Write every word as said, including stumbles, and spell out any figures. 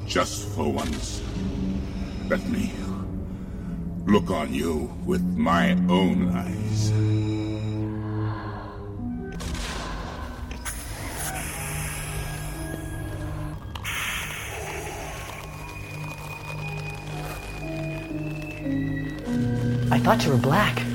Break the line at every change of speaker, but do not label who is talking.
Just for once, let me look on you with my own eyes.
I thought you were black.